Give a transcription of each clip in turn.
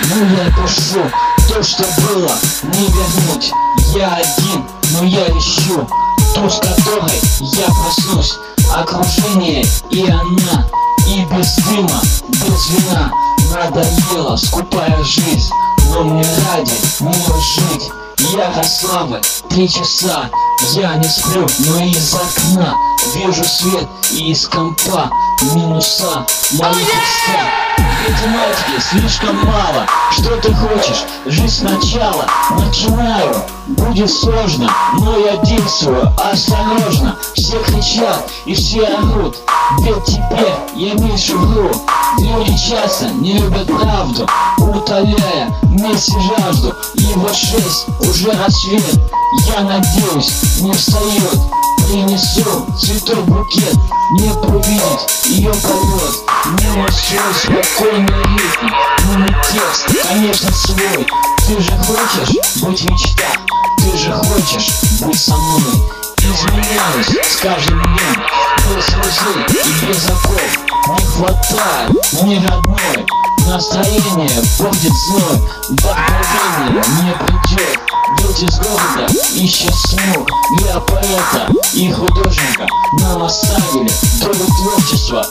Ну я пишу то, что было, не вернуть. Я один, но я ищу ту, с которой я проснусь. Окружение и она, и без дыма, без вина. Надоела скупая жизнь, но мне ради нее жить. Ярославль, 3 часа, я не сплю, но из окна вижу свет, и из компа минуса моих икса. Математики слишком мало, что ты хочешь? Жизнь сначала начинаю, будет сложно, но я действую осторожно. Все кричат и все орут, ведь теперь я меньше вру. Люди часто не любят правду, утоляя вместе жажду. И вот 6, уже рассвет, я надеюсь, не встает. Принесу цветов букет, не увидеть ее полет. Мимо свой спокойный ритм, но не текст, конечно, свой. Ты же хочешь быть в мечтах, ты же хочешь быть со мной. Изменяюсь с каждым днем, без друзей и без оков. Не хватает мне родной, настроение портит зной. Вдохновение не придет, ведь из города ищет смог. Для поэта и художника нам оставили долю творчества.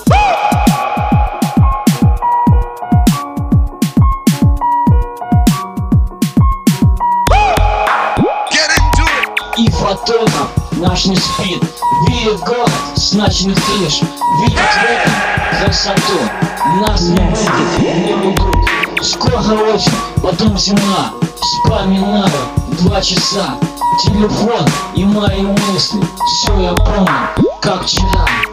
И фотограф наш не спит, видит город с ночных крыш, видит в этом красоту. Нас не выйдет, не уйдут. Скоро очень, потом зима. Вспоминаю 2 часа, телефон и мои мысли. Все я помню, как вчера.